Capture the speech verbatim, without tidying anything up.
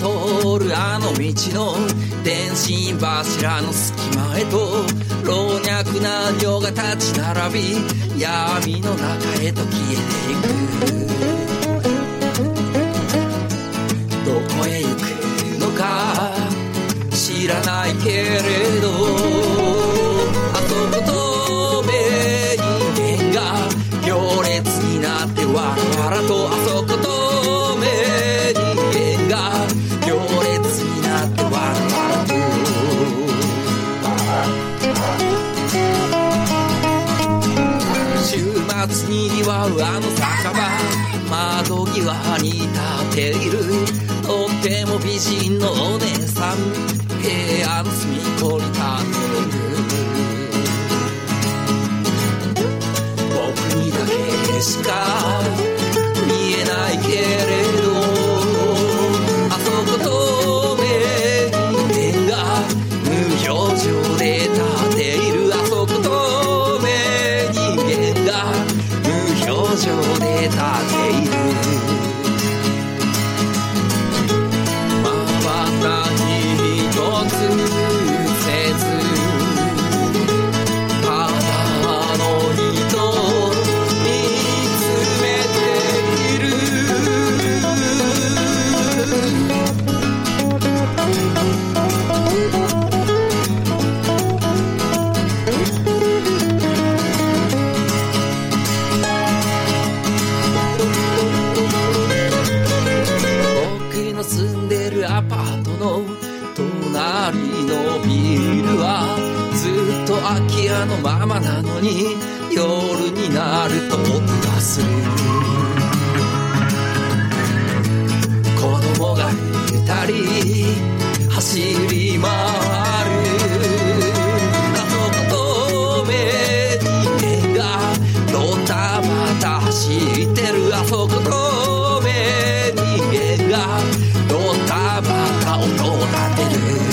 通るあの道の電信柱の隙間へと老若男女が立ち並び闇の中へと消えていく。どこへ行くのか知らないけれど、あそことめ人間が行列になってわらわらと、あそことめ人間が行列になってわらわらと、週末にぎわうあの酒場、窓際に立っているとっても美人のお姉さん、部屋の隅っこに立っている。僕にだけしか見えないけれど、あそことめ人間が無表情で立っている。あそことめ人間が無表情で立っている。空き家のままなのに夜になると音がする。子供が二人走り回る。あそことめ人間がドタバタ走ってる。あそことめ人間がドタバタ音を立てる。